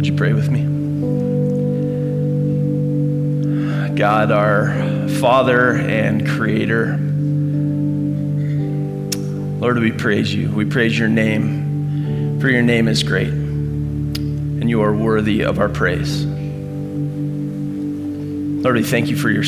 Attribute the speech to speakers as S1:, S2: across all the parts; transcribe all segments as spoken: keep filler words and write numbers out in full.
S1: Would you pray with me? God, our Father and Creator, Lord, we praise you. We praise your name, for your name is great, and you are worthy of our praise. Lord, we thank you for your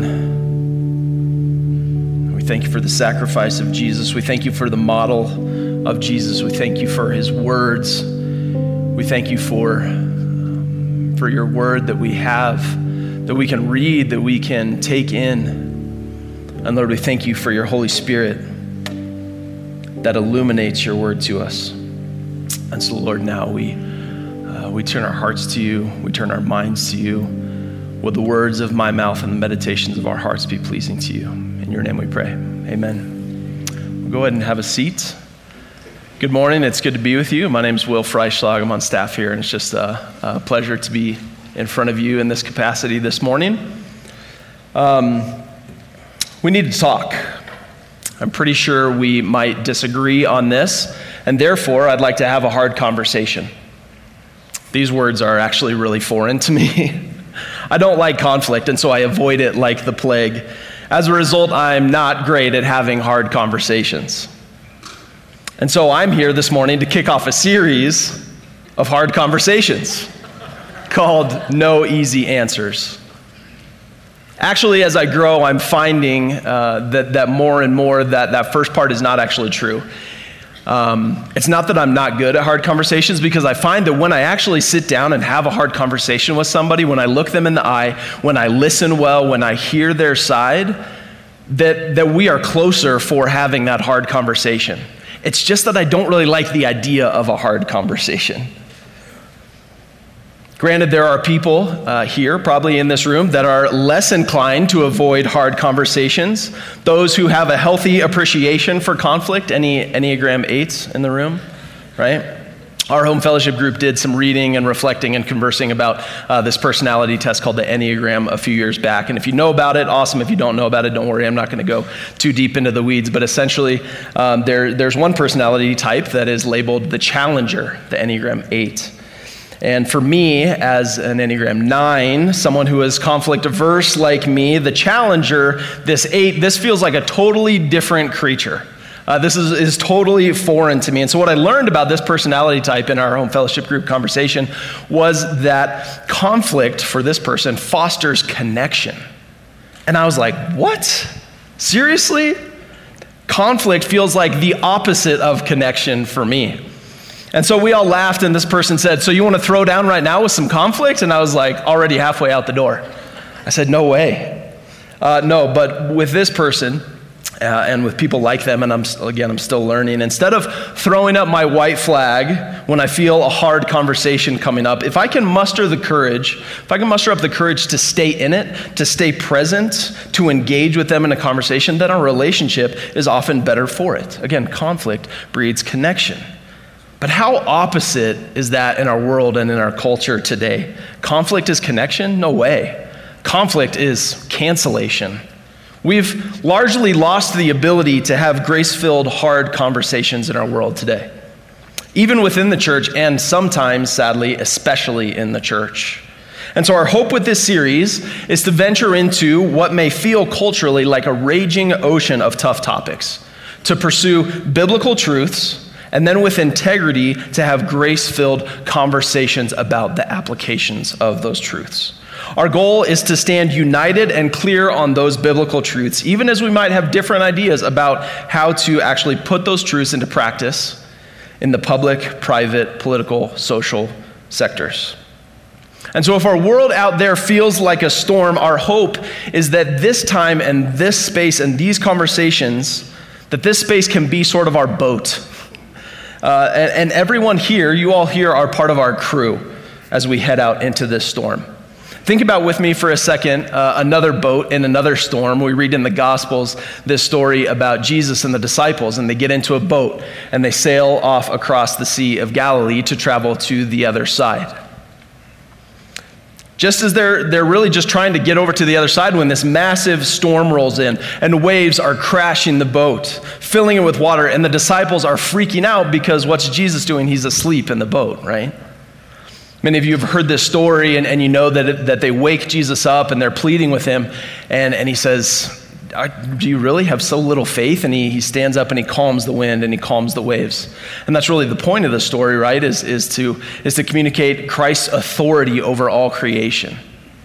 S1: Son. We thank you for the sacrifice of Jesus. We thank you for the model of Jesus. We thank you for his words. We thank you for, for your word that we have, that we can read, that we can take in. And Lord, we thank you for your Holy Spirit that illuminates your word to us. And so, Lord, now we uh, we turn our hearts to you. We turn our minds to you. Will the words of my mouth and the meditations of our hearts be pleasing to you? In your name we pray. Amen. We'll go ahead and have a seat. Good morning. It's good to be with you. My name is Will Freischlag. I'm on staff here, and it's just a, a pleasure to be in front of you in this capacity this morning. Um, we need to talk. I'm pretty sure we might disagree on this, and therefore I'd like to have a hard conversation. These words are actually really foreign to me. I don't like conflict, and so I avoid it like the plague. As a result, I'm not great at having hard conversations. And so I'm here this morning to kick off a series of hard conversations called No Easy Answers. Actually, as I grow, I'm finding uh, that, that more and more that that first part is not actually true. Um, it's not that I'm not good at hard conversations, because I find that when I actually sit down and have a hard conversation with somebody, when I look them in the eye, when I listen well, when I hear their side, that, that we are closer for having that hard conversation. It's just that I don't really like the idea of a hard conversation. Granted, there are people uh, here, probably in this room, that are less inclined to avoid hard conversations. Those who have a healthy appreciation for conflict. Any Enneagram eights in the room, right? Our home fellowship group did some reading and reflecting and conversing about uh, this personality test called the Enneagram a few years back. And if you know about it, awesome. If you don't know about it, don't worry. I'm not going to go too deep into the weeds. But essentially, um, there, there's one personality type that is labeled the Challenger, the Enneagram eight. And for me, as an Enneagram nine, someone who is conflict averse like me, the Challenger, this eight, this feels like a totally different creature. Uh, this is, is totally foreign to me. And so what I learned about this personality type in our home fellowship group conversation was that conflict for this person fosters connection. And I was like, what? Seriously? Conflict feels like the opposite of connection for me. And so we all laughed, and this person said, so you want to throw down right now with some conflict? And I was like, already halfway out the door. I said, no way. Uh, no, but with this person, uh, and with people like them, and I'm again, I'm still learning, instead of throwing up my white flag when I feel a hard conversation coming up, if I can muster the courage, if I can muster up the courage to stay in it, to stay present, to engage with them in a conversation, then our relationship is often better for it. Again, conflict breeds connection. But how opposite is that in our world and in our culture today? Conflict is connection? No way. Conflict is cancellation. We've largely lost the ability to have grace-filled, hard conversations in our world today, even within the church, and sometimes, sadly, especially in the church. And so our hope with this series is to venture into what may feel culturally like a raging ocean of tough topics, to pursue biblical truths, and then with integrity to have grace-filled conversations about the applications of those truths. Our goal is to stand united and clear on those biblical truths, even as we might have different ideas about how to actually put those truths into practice in the public, private, political, social sectors. And so if our world out there feels like a storm, our hope is that this time and this space and these conversations, that this space can be sort of our boat. Uh, and, and everyone here, you all here are part of our crew as we head out into this storm. Think about with me for a second, uh, another boat in another storm. We read in the Gospels this story about Jesus and the disciples, and they get into a boat and they sail off across the Sea of Galilee to travel to the other side. Just as they're they're really just trying to get over to the other side when this massive storm rolls in and waves are crashing the boat, filling it with water, and the disciples are freaking out because what's Jesus doing? He's asleep in the boat, right? Many of you have heard this story, and, and you know that, it, that they wake Jesus up and they're pleading with him, and, and he says, do you really have so little faith? And he, he stands up and he calms the wind and he calms the waves. And that's really the point of the story, right, is, is, to, is to communicate Christ's authority over all creation.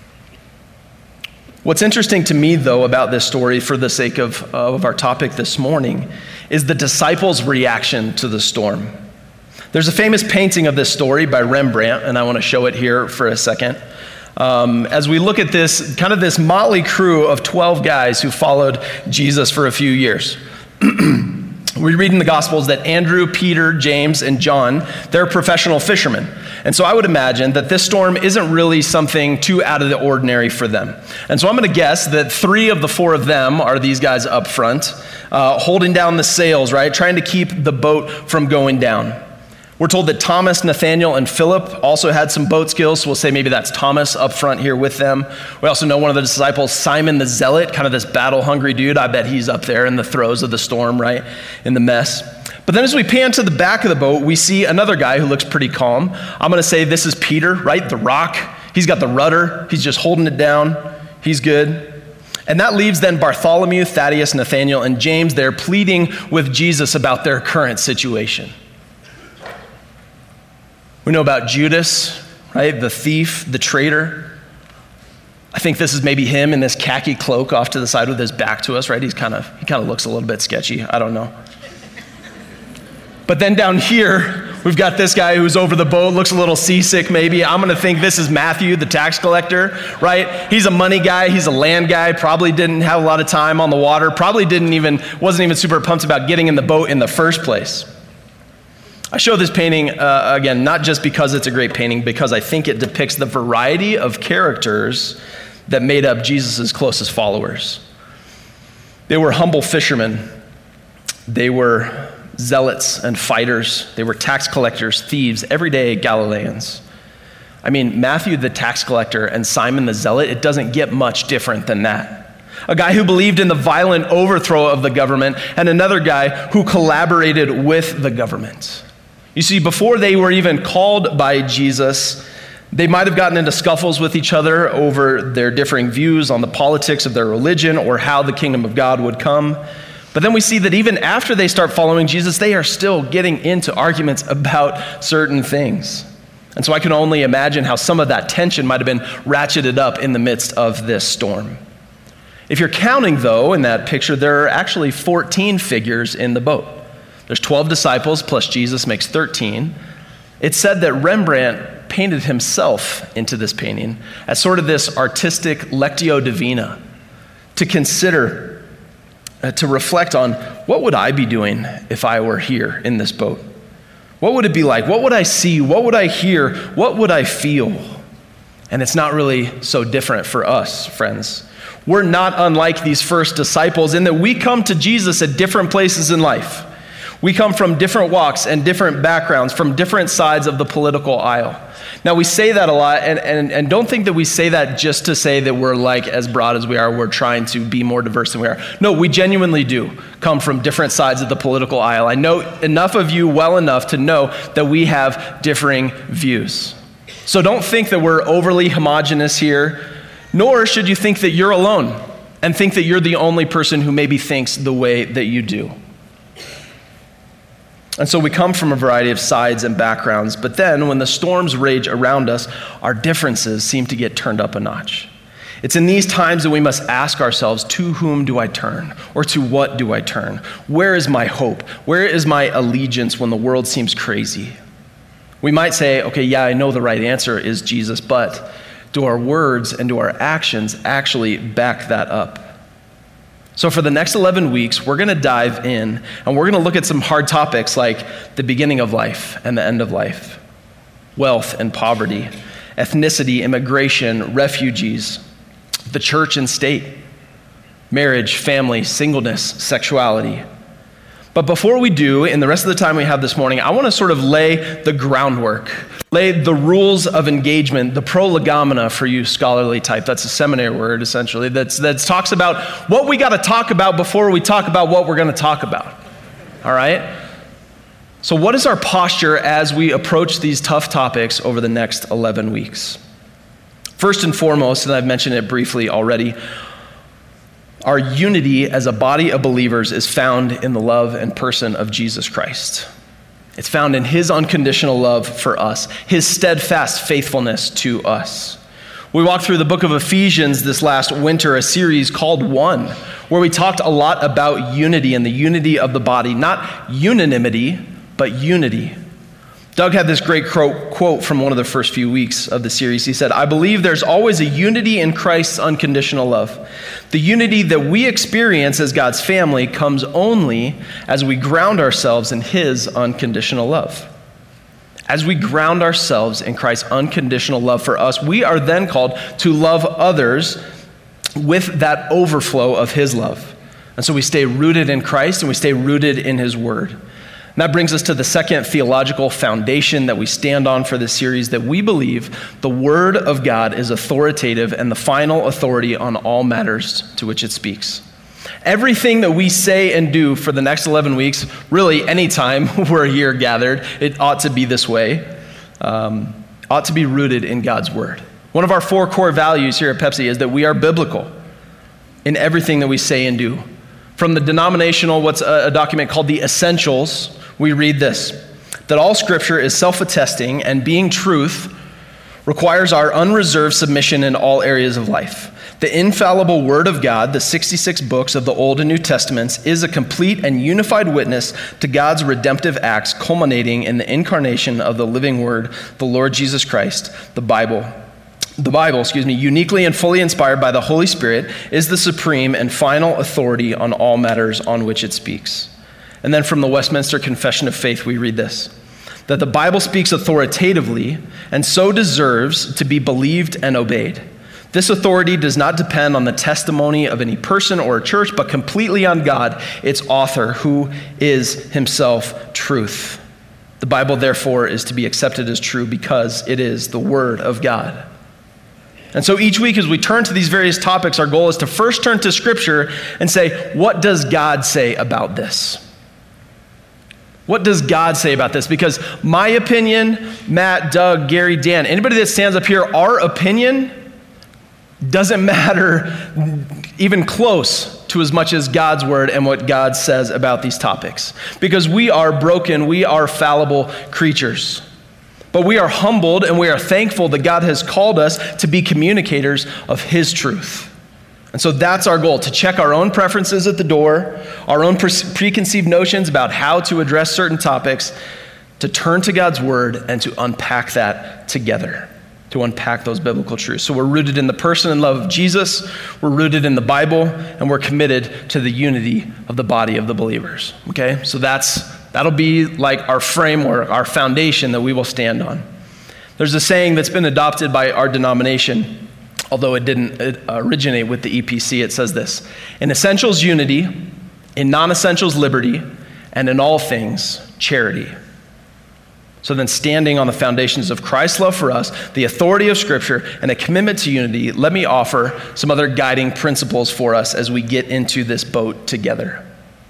S1: What's interesting to me, though, about this story, for the sake of, of our topic this morning, is the disciples' reaction to the storm. There's a famous painting of this story by Rembrandt, and I want to show it here for a second. Um, as we look at this, kind of this motley crew of twelve guys who followed Jesus for a few years. We read in the Gospels that Andrew, Peter, James, and John, they're professional fishermen. And so I would imagine that this storm isn't really something too out of the ordinary for them. And so I'm going to guess that three of the four of them are these guys up front, uh, holding down the sails, right, trying to keep the boat from going down. We're told that Thomas, Nathaniel, and Philip also had some boat skills, so we'll say maybe that's Thomas up front here with them. We also know one of the disciples, Simon the Zealot, kind of this battle-hungry dude. I bet he's up there in the throes of the storm, right, in the mess. But then as we pan to the back of the boat, we see another guy who looks pretty calm. I'm going to say this is Peter, right, the rock. He's got the rudder. He's just holding it down. He's good. And that leaves then Bartholomew, Thaddeus, Nathaniel, and James there pleading with Jesus about their current situation. We know about Judas, right? The thief, the traitor. I think this is maybe him in this khaki cloak off to the side with his back to us, right? He's kind of, he kind of looks a little bit sketchy. I don't know. But then down here, we've got this guy who's over the boat, looks a little seasick maybe. I'm going to think this is Matthew, the tax collector, right? He's a money guy. He's a land guy. Probably didn't have a lot of time on the water. Probably didn't even, wasn't even super pumped about getting in the boat in the first place. I show this painting, uh, again, not just because it's a great painting, because I think it depicts the variety of characters that made up Jesus' closest followers. They were humble fishermen. They were zealots and fighters. They were tax collectors, thieves, everyday Galileans. I mean, Matthew the tax collector and Simon the Zealot, it doesn't get much different than that. A guy who believed in the violent overthrow of the government, and another guy who collaborated with the government. You see, before they were even called by Jesus, they might have gotten into scuffles with each other over their differing views on the politics of their religion or how the kingdom of God would come. But then we see that even after they start following Jesus, they are still getting into arguments about certain things. And so I can only imagine how some of that tension might have been ratcheted up in the midst of this storm. If you're counting, though, in that picture, there are actually fourteen figures in the boat. There's twelve disciples plus Jesus makes thirteen. It's said that Rembrandt painted himself into this painting as sort of this artistic lectio divina to consider, uh, to reflect on what would I be doing if I were here in this boat? What would it be like? What would I see? What would I hear? What would I feel? And it's not really so different for us, friends. We're not unlike these first disciples in that we come to Jesus at different places in life. We come from different walks and different backgrounds, from different sides of the political aisle. Now, we say that a lot, and, and, and don't think that we say that just to say that we're like as broad as we are, we're trying to be more diverse than we are. No, we genuinely do come from different sides of the political aisle. I know enough of you well enough to know that we have differing views. So don't think that we're overly homogenous here, nor should you think that you're alone and think that you're the only person who maybe thinks the way that you do. And so we come from a variety of sides and backgrounds, but then when the storms rage around us, our differences seem to get turned up a notch. It's in these times that we must ask ourselves, to whom do I turn? Or to what do I turn? Where is my hope? Where is my allegiance when the world seems crazy? We might say, okay, yeah, I know the right answer is Jesus, but do our words and do our actions actually back that up? So for the next eleven weeks, we're going to dive in and we're going to look at some hard topics like the beginning of life and the end of life, wealth and poverty, ethnicity, immigration, refugees, the church and state, marriage, family, singleness, sexuality. But before we do, in the rest of the time we have this morning, I want to sort of lay the groundwork, lay the rules of engagement, the prolegomena for you scholarly type. That's a seminary word, essentially, that's, that talks about what we got to talk about before we talk about what we're going to talk about. All right? So what is our posture as we approach these tough topics over the next eleven weeks? First and foremost, and I've mentioned it briefly already, our unity as a body of believers is found in the love and person of Jesus Christ. It's found in his unconditional love for us, his steadfast faithfulness to us. We walked through the book of Ephesians this last winter, a series called One, where we talked a lot about unity and the unity of the body, not unanimity, but unity. Doug had this great quote from one of the first few weeks of the series. He said, "I believe there's always a unity in Christ's unconditional love. The unity that we experience as God's family comes only as we ground ourselves in his unconditional love. As we ground ourselves in Christ's unconditional love for us, we are then called to love others with that overflow of his love. And so we stay rooted in Christ and we stay rooted in his word. And that brings us to the second theological foundation that we stand on for this series, that we believe the word of God is authoritative and the final authority on all matters to which it speaks. Everything that we say and do for the next eleven weeks, really anytime we're here gathered, it ought to be this way, um, ought to be rooted in God's word. One of our four core values here at Pepsi is that we are biblical in everything that we say and do. From the denominational, what's a, a document called the Essentials, we read this, that all scripture is self-attesting and being truth requires our unreserved submission in all areas of life. The infallible word of God, the sixty-six books of the Old and New Testaments, is a complete and unified witness to God's redemptive acts, culminating in the incarnation of the living word, the Lord Jesus Christ. The Bible, the Bible, excuse me, uniquely and fully inspired by the Holy Spirit, is the supreme and final authority on all matters on which it speaks. And then from the Westminster Confession of Faith, we read this, that the Bible speaks authoritatively and so deserves to be believed and obeyed. This authority does not depend on the testimony of any person or a church, but completely on God, its author, who is himself truth. The Bible, therefore, is to be accepted as true because it is the word of God. And so each week as we turn to these various topics, our goal is to first turn to Scripture and say, what does God say about this? What does God say about this? Because my opinion, Matt, Doug, Gary, Dan, anybody that stands up here, our opinion doesn't matter even close to as much as God's word and what God says about these topics. Because we are broken, we are fallible creatures. But we are humbled and we are thankful that God has called us to be communicators of his truth. And so that's our goal, to check our own preferences at the door, our own pre- preconceived notions about how to address certain topics, to turn to God's word and to unpack that together, to unpack those biblical truths. So we're rooted in the person and love of Jesus, we're rooted in the Bible, and we're committed to the unity of the body of the believers. Okay, so that's that'll be like our framework, our foundation that we will stand on. There's a saying that's been adopted by our denomination, although it didn't originate with the E P C. It says this: in essentials, unity; in non-essentials, liberty; and in all things, charity. So then, standing on the foundations of Christ's love for us, the authority of Scripture, and a commitment to unity, let me offer some other guiding principles for us as we get into this boat together.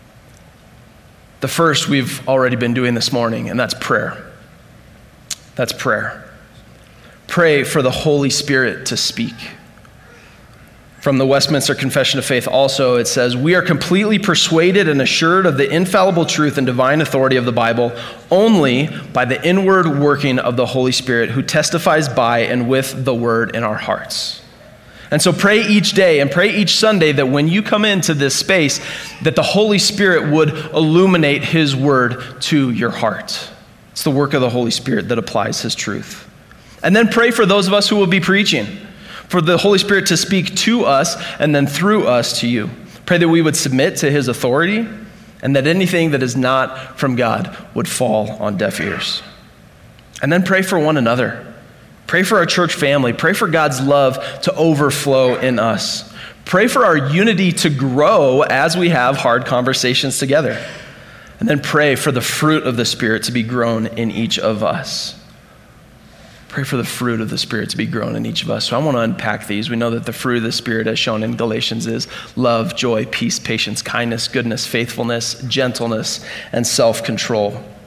S1: The first we've already been doing this morning, and that's prayer. That's prayer. Pray for the Holy Spirit to speak. From the Westminster Confession of Faith also, it says, we are completely persuaded and assured of the infallible truth and divine authority of the Bible only by the inward working of the Holy Spirit, who testifies by and with the word in our hearts. And so pray each day and pray each Sunday that when you come into this space, that the Holy Spirit would illuminate his word to your heart. It's the work of the Holy Spirit that applies his truth. And then pray for those of us who will be preaching, for the Holy Spirit to speak to us and then through us to you. Pray that we would submit to his authority and that anything that is not from God would fall on deaf ears. And then pray for one another. Pray for our church family. Pray for God's love to overflow in us. Pray for our unity to grow as we have hard conversations together. And then pray for the fruit of the Spirit to be grown in each of us. Pray for the fruit of the Spirit to be grown in each of us. So I want to unpack these. We know that the fruit of the Spirit, as shown in Galatians, is love, joy, peace, patience, kindness, goodness, faithfulness, gentleness, and self-control.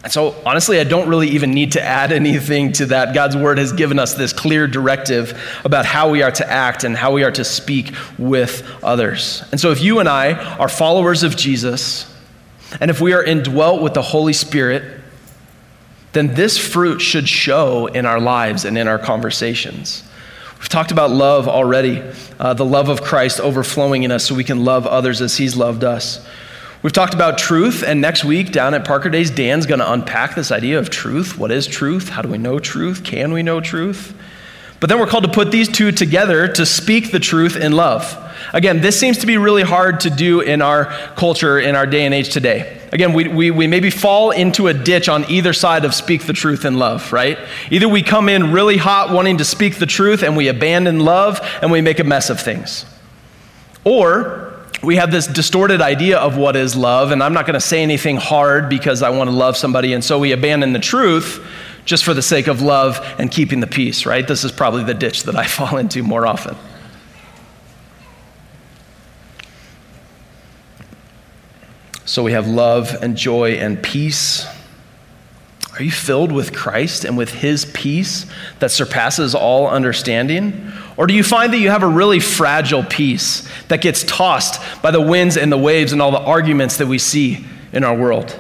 S1: And so honestly, I don't really even need to add anything to that. God's word has given us this clear directive about how we are to act and how we are to speak with others. And so if you and I are followers of Jesus, and if we are indwelt with the Holy Spirit, then this fruit should show in our lives and in our conversations. We've talked about love already, uh, the love of Christ overflowing in us so we can love others as he's loved us. We've talked about truth, and next week down at Parker Days, Dan's going to unpack this idea of truth. What is truth? How do we know truth? Can we know truth? But then we're called to put these two together to speak the truth in love. Again, this seems to be really hard to do in our culture, in our day and age today. Again, we, we, we maybe fall into a ditch on either side of speak the truth in love, right? Either we come in really hot wanting to speak the truth and we abandon love and we make a mess of things. Or we have this distorted idea of what is love, and I'm not going to say anything hard because I want to love somebody, and so we abandon the truth just for the sake of love and keeping the peace, right? This is probably the ditch that I fall into more often. So we have love and joy and peace. Are you filled with Christ and with his peace that surpasses all understanding? Or do you find that you have a really fragile peace that gets tossed by the winds and the waves and all the arguments that we see in our world?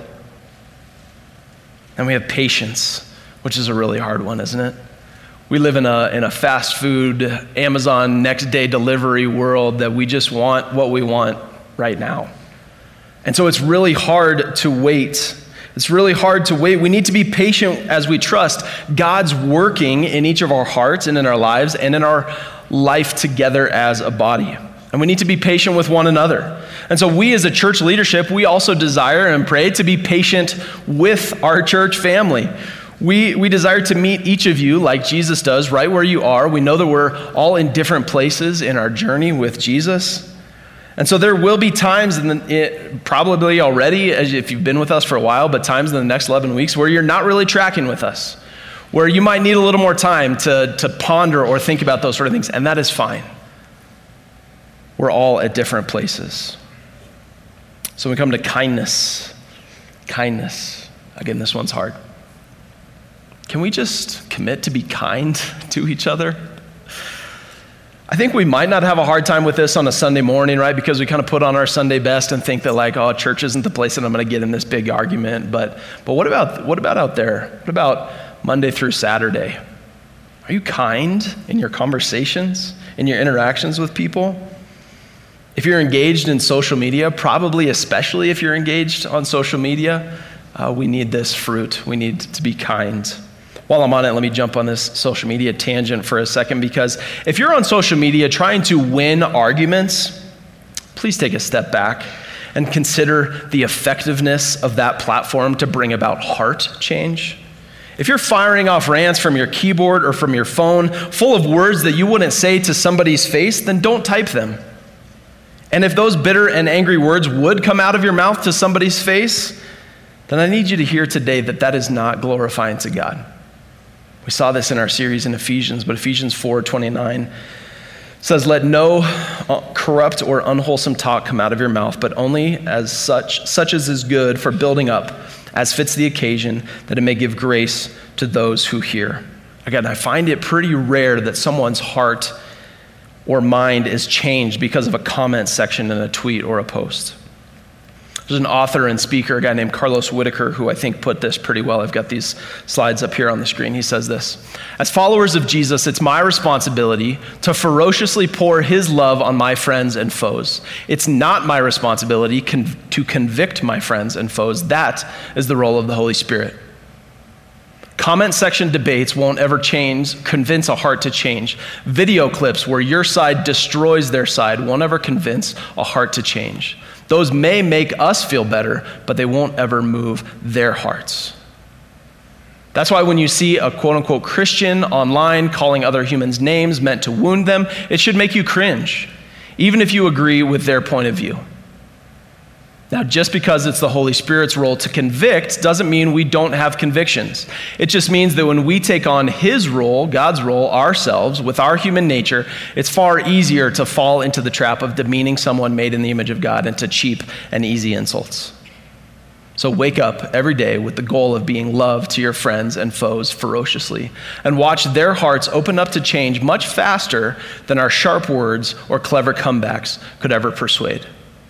S1: And we have patience, which is a really hard one, isn't it? We live in a in a fast food, Amazon next day delivery world that we just want what we want right now. And so it's really hard to wait. It's really hard to wait. We need to be patient as we trust God's working in each of our hearts and in our lives and in our life together as a body. And we need to be patient with one another. And so we as a church leadership, we also desire and pray to be patient with our church family. We, we desire to meet each of you like Jesus does, right where you are. We know that we're all in different places in our journey with Jesus. And so there will be times, in the, it, probably already, as if you've been with us for a while, but times in the next eleven weeks where you're not really tracking with us, where you might need a little more time to, to ponder or think about those sort of things, and that is fine. We're all at different places. So when we come to kindness, kindness, again, this one's hard. Can we just commit to be kind to each other? I think we might not have a hard time with this on a Sunday morning, right? Because we kind of put on our Sunday best and think that like, oh, church isn't the place that I'm going to get in this big argument. But but what about what about out there? What about Monday through Saturday? Are you kind in your conversations, in your interactions with people? If you're engaged in social media, probably especially if you're engaged on social media, uh, we need this fruit. We need to be kind. While I'm on it, let me jump on this social media tangent for a second, because if you're on social media trying to win arguments, please take a step back and consider the effectiveness of that platform to bring about heart change. If you're firing off rants from your keyboard or from your phone full of words that you wouldn't say to somebody's face, then don't type them. And if those bitter and angry words would come out of your mouth to somebody's face, then I need you to hear today that that is not glorifying to God. We saw this in our series in Ephesians, but Ephesians four twenty-nine says, "Let no corrupt or unwholesome talk come out of your mouth, but only as such, such as is good for building up, as fits the occasion, that it may give grace to those who hear." Again, I find it pretty rare that someone's heart or mind is changed because of a comment section in a tweet or a post. There's an author and speaker, a guy named Carlos Whitaker, who I think put this pretty well. I've got these slides up here on the screen. He says this: "As followers of Jesus, it's my responsibility to ferociously pour his love on my friends and foes. It's not my responsibility con- to convict my friends and foes. That is the role of the Holy Spirit. Comment section debates won't ever change, convince a heart to change. Video clips where your side destroys their side won't ever convince a heart to change. Those may make us feel better, but they won't ever move their hearts." That's why when you see a quote-unquote Christian online calling other humans names meant to wound them, it should make you cringe, even if you agree with their point of view. Now, just because it's the Holy Spirit's role to convict doesn't mean we don't have convictions. It just means that when we take on his role, God's role, ourselves, with our human nature, it's far easier to fall into the trap of demeaning someone made in the image of God and to cheap and easy insults. So wake up every day with the goal of being loved to your friends and foes ferociously, and watch their hearts open up to change much faster than our sharp words or clever comebacks could ever persuade.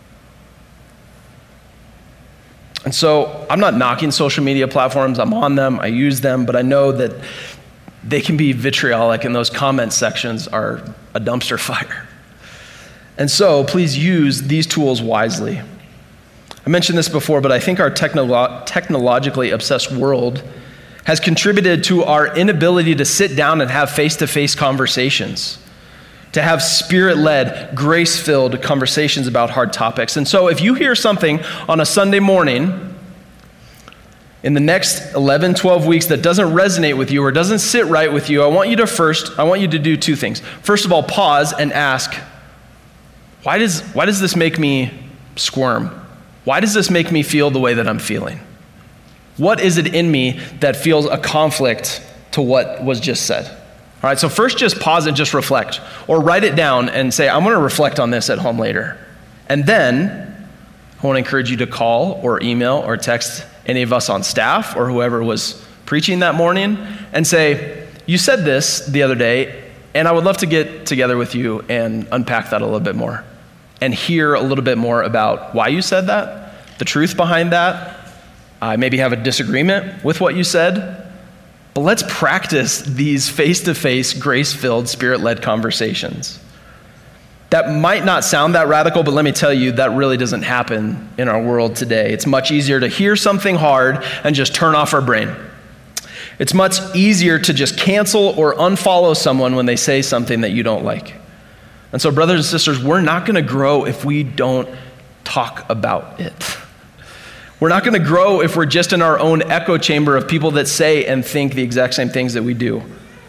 S1: And so I'm not knocking social media platforms. I'm on them, I use them, but I know that they can be vitriolic, and those comment sections are a dumpster fire. And so please use these tools wisely. I mentioned this before, but I think our technolo- technologically obsessed world has contributed to our inability to sit down and have face-to-face conversations, to have spirit-led, grace-filled conversations about hard topics. And so if you hear something on a Sunday morning in the next eleven, twelve weeks that doesn't resonate with you or doesn't sit right with you, I want you to first, I want you to do two things. First of all, pause and ask, why does, why does this make me squirm? Why does this make me feel the way that I'm feeling? What is it in me that feels a conflict to what was just said? All right, so first just pause and just reflect, or write it down and say, I'm going to reflect on this at home later. And then I want to encourage you to call or email or text any of us on staff or whoever was preaching that morning and say, you said this the other day, and I would love to get together with you and unpack that a little bit more and hear a little bit more about why you said that, the truth behind that. I maybe have a disagreement with what you said, but let's practice these face-to-face, grace-filled, spirit-led conversations. That might not sound that radical, but let me tell you, that really doesn't happen in our world today. It's much easier to hear something hard and just turn off our brain. It's much easier to just cancel or unfollow someone when they say something that you don't like. And so, brothers and sisters, we're not going to grow if we don't talk about it. We're not going to grow if we're just in our own echo chamber of people that say and think the exact same things that we do.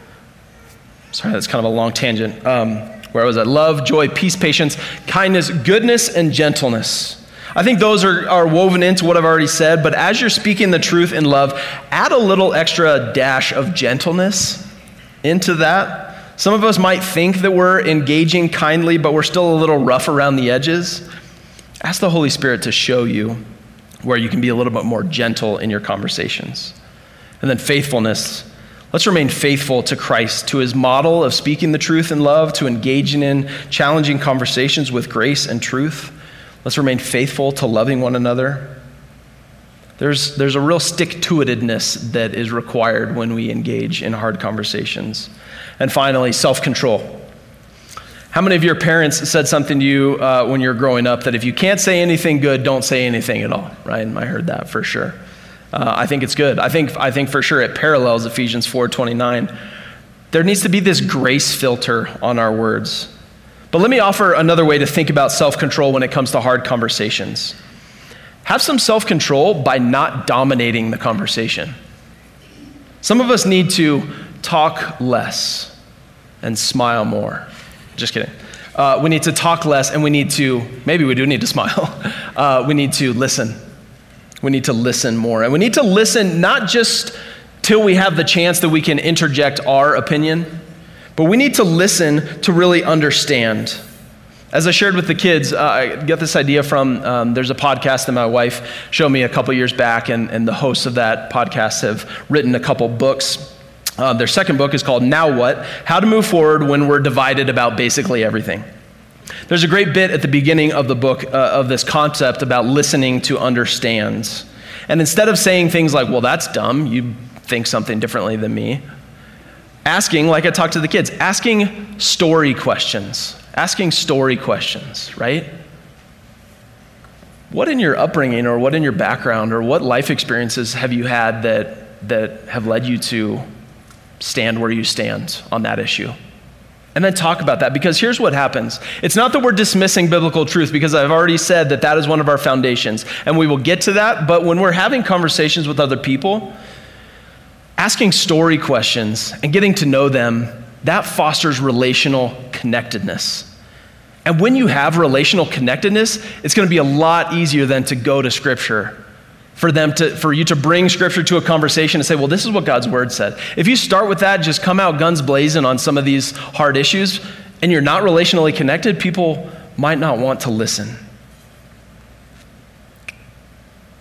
S1: Sorry, that's kind of a long tangent. Um, where was I? Love, joy, peace, patience, kindness, goodness, and gentleness. I think those are, are woven into what I've already said, but as you're speaking the truth in love, add a little extra dash of gentleness into that. Some of us might think that we're engaging kindly, but we're still a little rough around the edges. Ask the Holy Spirit to show you where you can be a little bit more gentle in your conversations. And then faithfulness. Let's remain faithful to Christ, to his model of speaking the truth in love, to engaging in challenging conversations with grace and truth. Let's remain faithful to loving one another. There's, there's a real stick-to-itedness that is required when we engage in hard conversations. And finally, self-control. How many of your parents said something to you uh, when you were growing up that if you can't say anything good, don't say anything at all, right? I heard that for sure. Uh, I think it's good. I think I think for sure it parallels Ephesians four twenty-nine. There needs to be this grace filter on our words. But let me offer another way to think about self-control when it comes to hard conversations. Have some self-control by not dominating the conversation. Some of us need to talk less and smile more. Just kidding. Uh, we need to talk less, and we need to, maybe we do need to smile. Uh, we need to listen. We need to listen more. And we need to listen not just till we have the chance that we can interject our opinion, but we need to listen to really understand. As I shared with the kids, uh, I got this idea from, um, there's a podcast that my wife showed me a couple years back, and, and the hosts of that podcast have written a couple books. Uh, their second book is called Now What? How to Move Forward When We're Divided About Basically Everything. There's a great bit at the beginning of the book uh, of this concept about listening to understand. And instead of saying things like, well, that's dumb, you think something differently than me, asking, like I talked to the kids, asking story questions. Asking story questions, right? What in your upbringing or what in your background or what life experiences have you had that that have led you to stand where you stand on that issue? And then talk about that, because here's what happens. It's not that we're dismissing biblical truth, because I've already said that that is one of our foundations, and we will get to that, but when we're having conversations with other people, asking story questions and getting to know them, that fosters relational connectedness. And when you have relational connectedness, it's going to be a lot easier than to go to Scripture for them to, for you to bring Scripture to a conversation and say, well, this is what God's Word said. If you start with that, just come out guns blazing on some of these hard issues, and you're not relationally connected, people might not want to listen.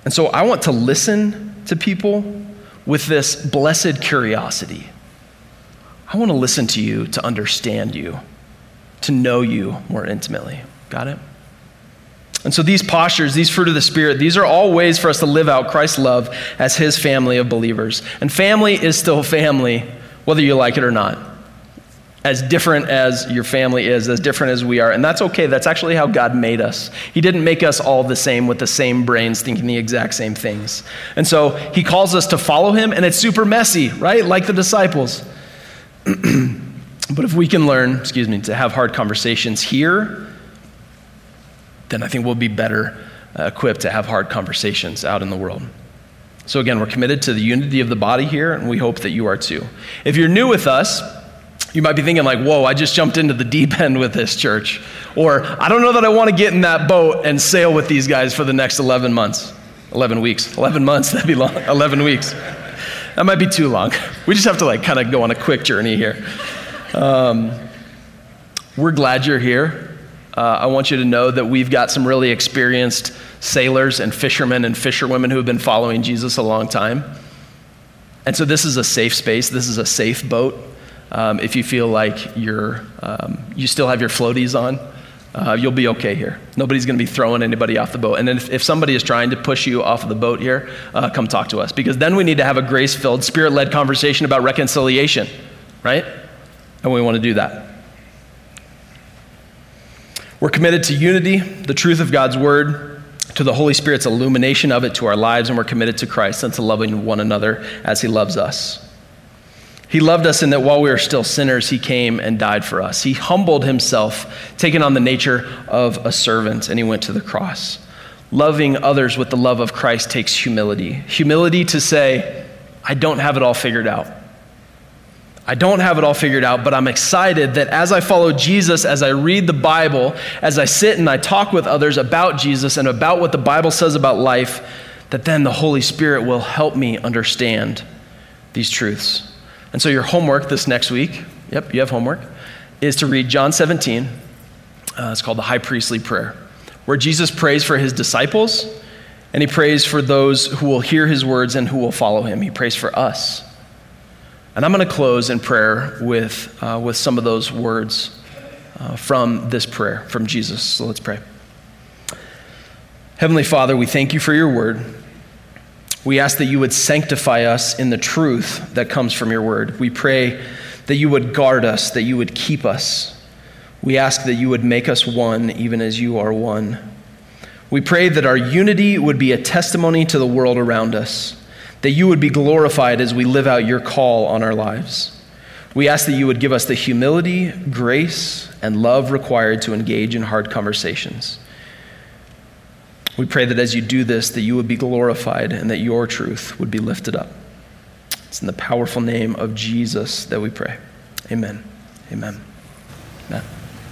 S1: And so I want to listen to people with this blessed curiosity. I want to listen to you to understand you, to know you more intimately. Got it? And so these postures, these fruit of the Spirit, these are all ways for us to live out Christ's love as his family of believers. And family is still family, whether you like it or not. As different as your family is, as different as we are. And that's okay. That's actually how God made us. He didn't make us all the same with the same brains thinking the exact same things. And so he calls us to follow him, and it's super messy, right? Like the disciples. But if we can learn, excuse me, to have hard conversations here, then I think we'll be better uh, equipped to have hard conversations out in the world. So again, we're committed to the unity of the body here, and we hope that you are too. If you're new with us, you might be thinking like, whoa, I just jumped into the deep end with this church. Or I don't know that I want to get in that boat and sail with these guys for the next eleven months. eleven weeks. eleven months, that'd be long. eleven weeks. That might be too long. We just have to like kind of go on a quick journey here. Um, we're glad you're here. Uh, I want you to know that we've got some really experienced sailors and fishermen and fisherwomen who have been following Jesus a long time. And so this is a safe space. This is a safe boat. Um, if you feel like you're, um, you still have your floaties on, uh, you'll be okay here. Nobody's going to be throwing anybody off the boat. And then if, if somebody is trying to push you off of the boat here, uh, come talk to us. Because then we need to have a grace-filled, spirit-led conversation about reconciliation, right? And we want to do that. We're committed to unity, the truth of God's word, to the Holy Spirit's illumination of it to our lives, and we're committed to Christ and to loving one another as he loves us. He loved us in that while we were still sinners, he came and died for us. He humbled himself, taking on the nature of a servant, and he went to the cross. Loving others with the love of Christ takes humility. Humility to say, I don't have it all figured out. I don't have it all figured out, but I'm excited that as I follow Jesus, as I read the Bible, as I sit and I talk with others about Jesus and about what the Bible says about life, that then the Holy Spirit will help me understand these truths. And so your homework this next week, yep, you have homework, is to read John seventeen. Uh, it's called the High Priestly Prayer, where Jesus prays for his disciples, and he prays for those who will hear his words and who will follow him. He prays for us. And I'm going to close in prayer with, uh, with some of those words uh, from this prayer, from Jesus. So let's pray. Heavenly Father, we thank you for your word. We ask that you would sanctify us in the truth that comes from your word. We pray that you would guard us, that you would keep us. We ask that you would make us one, even as you are one. We pray that our unity would be a testimony to the world around us, that you would be glorified as we live out your call on our lives. We ask that you would give us the humility, grace, and love required to engage in hard conversations. We pray that as you do this, that you would be glorified and that your truth would be lifted up. It's in the powerful name of Jesus that we pray. Amen. Amen. Amen.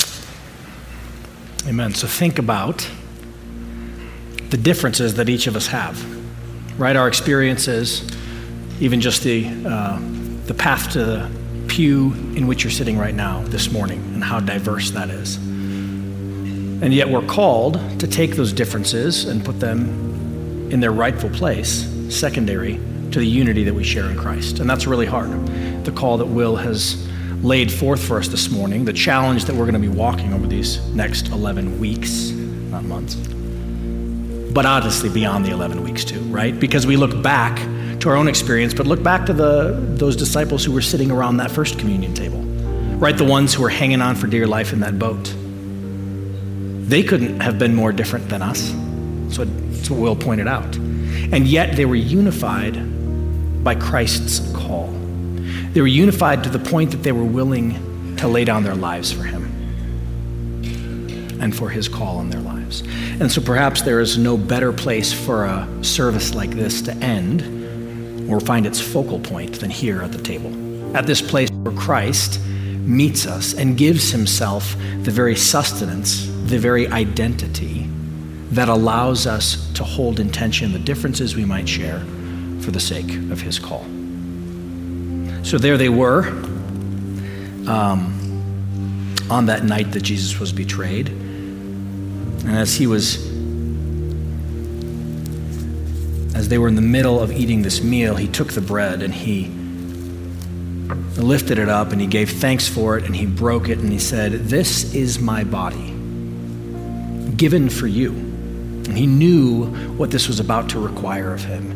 S2: Amen. So think about the differences that each of us have, right? Our experiences, even just the uh, the path to the pew in which you're sitting right now this morning, and how diverse that is. And yet we're called to take those differences and put them in their rightful place, secondary to the unity that we share in Christ. And that's really hard. The call that Will has laid forth for us this morning, the challenge that we're going to be walking over these next eleven weeks, not months, but honestly beyond the eleven weeks too, right? Because we look back to our own experience, but look back to the those disciples who were sitting around that first communion table, right? The ones who were hanging on for dear life in that boat. They couldn't have been more different than us. So that's what Will pointed out. And yet they were unified by Christ's call. They were unified to the point that they were willing to lay down their lives for him and for his call in their lives. And so perhaps there is no better place for a service like this to end or find its focal point than here at the table. At this place where Christ meets us and gives himself the very sustenance, the very identity that allows us to hold in tension the differences we might share for the sake of his call. So there they were um, on that night that Jesus was betrayed. And as he was as they were in the middle of eating this meal, he took the bread and he lifted it up and he gave thanks for it and he broke it and he said, "This is my body, given for you." And he knew what this was about to require of him.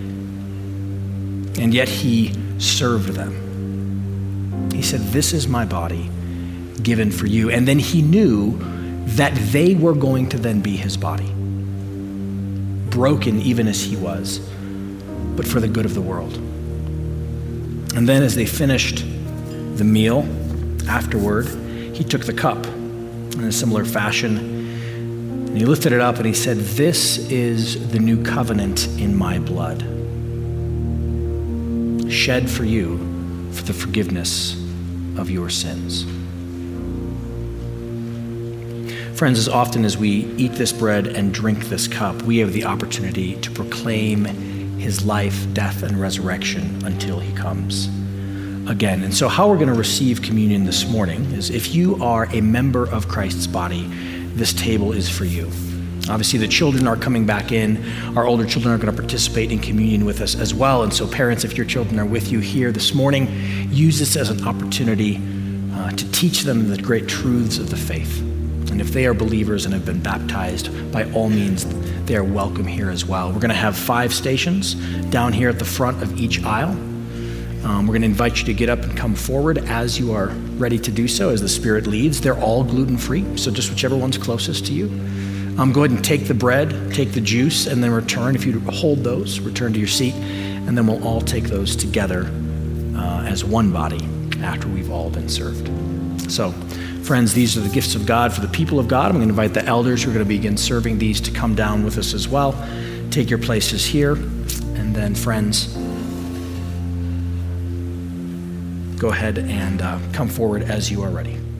S2: And yet he served them. He said, "This is my body, given for you." And then he knew that they were going to then be his body, broken even as he was, but for the good of the world. And then as they finished the meal afterward, he took the cup in a similar fashion, and he lifted it up and he said, "This is the new covenant in my blood, shed for you for the forgiveness of your sins." Friends, as often as we eat this bread and drink this cup, we have the opportunity to proclaim his life, death, and resurrection until he comes again. And so how we're going to receive communion this morning is, if you are a member of Christ's body, this table is for you. Obviously, the children are coming back in. Our older children are going to participate in communion with us as well. And so parents, if your children are with you here this morning, use this as an opportunity uh, to teach them the great truths of the faith. And if they are believers and have been baptized, by all means, they are welcome here as well. We're going to have five stations down here at the front of each aisle. Um, we're going to invite you to get up and come forward as you are ready to do so, as the Spirit leads. They're all gluten-free, so just whichever one's closest to you. Um, go ahead and take the bread, take the juice, and then return. If you hold those, return to your seat, and then we'll all take those together uh, as one body after we've all been served. So, friends, these are the gifts of God for the people of God. I'm going to invite the elders who are going to begin serving these to come down with us as well. Take your places here, and then, friends, go ahead and uh, come forward as you are ready.